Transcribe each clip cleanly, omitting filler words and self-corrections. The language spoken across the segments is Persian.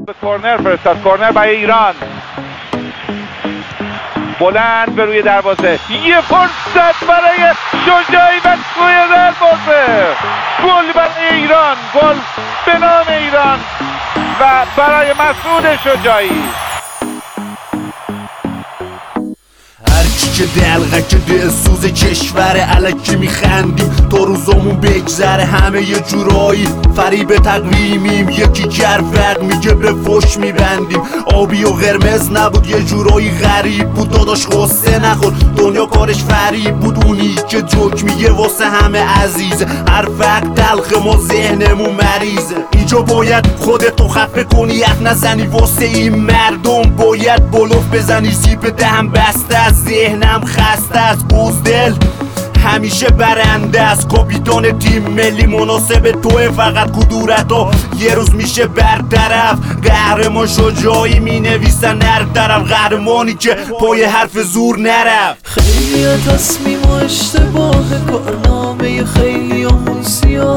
به کرنر فرستاد. کرنر برای ایران، بلند به روی دروازه، یه فرصت برای شجاعی و توی دروازه، گل برای ایران، گل به نام ایران و برای مسعود شجاعی. هرچی که دلغک دلسوز کشور الکی میخندیم تا روزامون بگذره همه یه جورایی فریب تقویمیم. یکی کرفق میگه به فش میبندیم، آبی و قرمز نبود یه جورایی غریب بود. داداش غصه نخور، دنیا کارش فریب بود. اونی که جوک میگه واسه همه عزیزه، هر فقط تلخ ما ذهنمون مریضه. اینجا باید خودتو خفه کنی، حرف نزنی واسه این مردم، باید بلوف بزنی زیپ دهم بسته است. ذهنم خسته است، بزدل همیشه برنده است. کاپیتان تیم ملی مناسب توه، فقط کدورتا یه روز میشه برطرف. قهرمان شجاعی می نویسن هر طرف، قهرمانی که پای حرف زور نرفت. خیلی تصمیم و اشتباه، کارنامه خیلی همون سیاهه.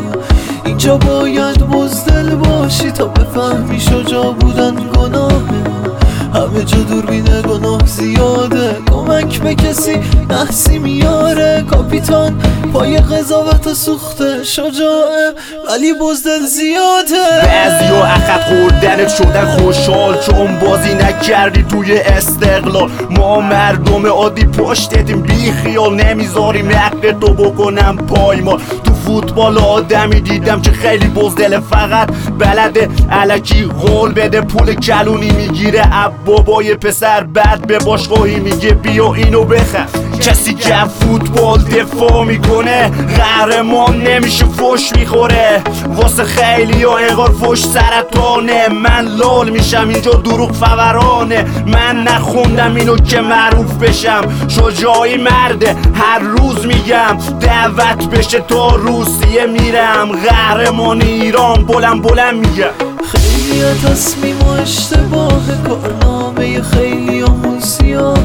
اینجا باید بزدل باشی تا بفهمی شجاع بودن گناهه. همه جا دوربین گناه زیاده، کمک به کسی نحسی میاره. کاپیتان پای قضاوت سوخته شجاعه، ولی بزدل زیاده. بعضی ها عقب خوردنت شدن خوشحال چون بازی نکردی توی استقلال. ما مردم عادی پشتتیم بی خیال، نمیذاریم حق تو بکنم پایمال. تو فوتبال آدمی دیدم که خیلی بزدل، فقط بلده الکی قول بده، پول کلونی میگیره بابای پسر، بعد به باشگاهی میگه بیا اینو بخر. کسی که فوتبال دفاع میکنه قهرمان نمیشه، فش میخوره. واسه خیلی ها انگار فش سرطانه، من لال میشم اینجا دروغ فورانه. من نخوندم اینو که معروف بشم، شجاعی مرده هر روز میگم. دعوت بشه تا روسیه میرم، قهرمان ایران بلند بلند میگم. خیلی تصمیم و اشتباه، کارنامه خیلی همون سیاهه.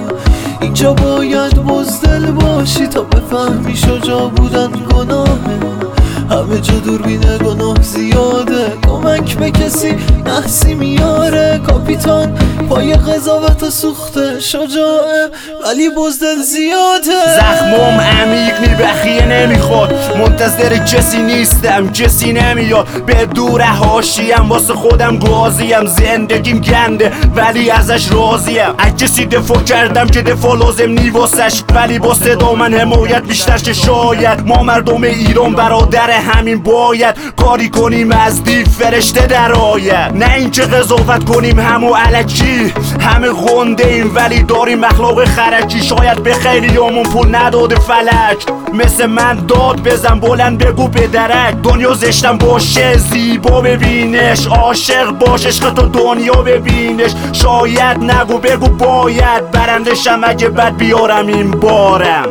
اینجا باید بزدل باشی تا بفهمی شجاع بودن گناهه. همه جا دوربین گناه زیاده، کمک به کسی نحسی میاره. کاپیتان پای قضاوت سوخته شجاعه، ولی بزدل زیاده. زخمم عمیق بخیه نمیخواد، منتظر کسی نیستم کسی نمیاد. به دور حاشیم واسه خودم گازیم، زندگیم گنده ولی ازش راضیم. از کسی دفاع کردم که دفاع لازم نی واسش، ولی با صدا من حمایت بیشتر که شاید. ما مردم ایران برادر همین، باید کاری کنیم از دیو فرشته در آید. نه اینکه قضاوت کنیم همو الکی، همه غنده ایم ولی داریم اخلاق خرکی. شاید به خیلی همون پول نداده فلک، مثل من داد بزن بلند بگو به درک. دنیا زشتم باشه زیبا ببینش، عاشق باش عشق تو دنیا ببینش. شاید نگو بگو باید، برندشم اگه بد بیارم این بارم.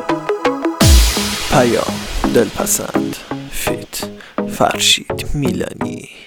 پیام دلپسند فیت فرشید میلانی.